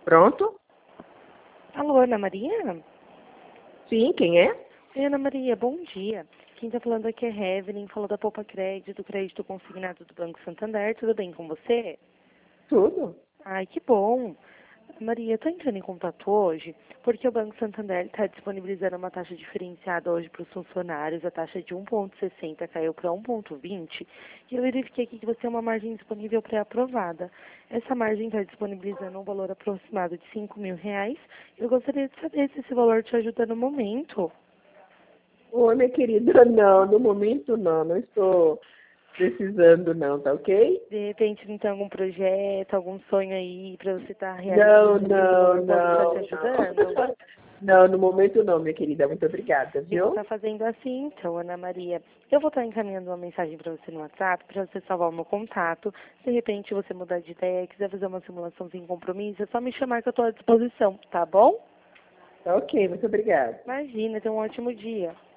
Pronto? Alô, Ana Maria? Sim, quem é? Oi, Ana Maria, bom dia. Quem está falando aqui é Evelyn, falou da Poupa crédito consignado do Banco Santander. Tudo bem com você? Tudo. Ai, que bom. Maria, estou entrando em contato hoje porque o Banco Santander está disponibilizando uma taxa diferenciada hoje para os funcionários. A taxa de 1,60 caiu para 1,20 e eu verifiquei aqui que você tem uma margem disponível pré-aprovada. Essa margem está disponibilizando um valor aproximado de R$ 5.000. Eu gostaria de saber se esse valor te ajuda no momento. Oi, minha querida, não, no momento não estou precisando não, tá ok? De repente, não tem algum projeto, algum sonho aí para você estar Não, realizando que esse não, valor possa estar te não, ajudando? não. Não, no momento não, minha querida, muito obrigada, Eu vou viu? estar fazendo assim, então, Ana Maria. Eu vou estar encaminhando uma mensagem para você no WhatsApp, para você salvar o meu contato. Se de repente você mudar de ideia, quiser fazer uma simulação sem compromisso, é só me chamar que eu estou à disposição, tá bom? Tá ok, muito obrigada. Imagina, tenha um ótimo dia.